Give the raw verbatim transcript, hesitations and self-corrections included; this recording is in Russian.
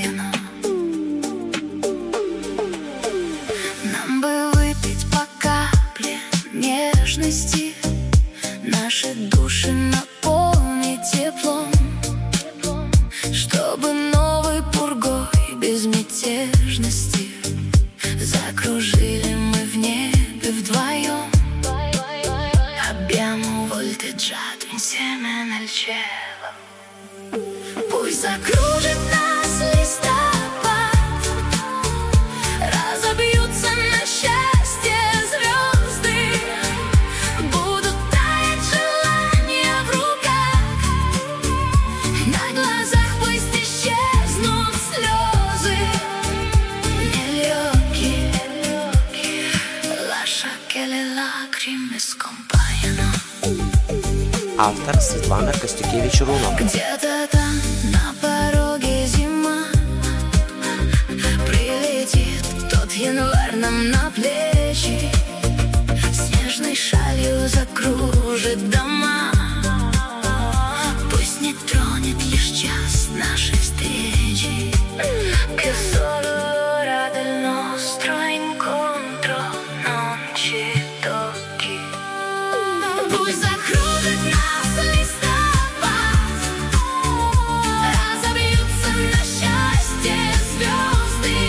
скоmpañano. Нам бы выпить по капле нежности, наши души наполнить теплом, чтобы новой пургой безмятежности закружили мы в небе вдвоем. Abbiamo volteggiato insieme nel cielo. Пусть закружит нас листопад, разобьются на счастье звезды, будут таять желания в руках, на глазах пусть исчезнут слезы. Nell'occhi lascia che le lacrime scompaiano. Автор Светлана Костюкевич-Рунов. Где-то